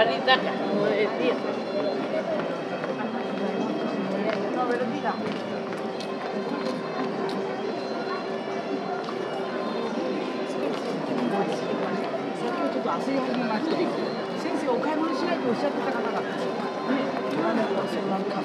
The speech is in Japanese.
palitas, como decía. No, pero mira. ちょっと焦り始めまして、先生お買い物しないとおっしゃってた方がね、そんなに買って。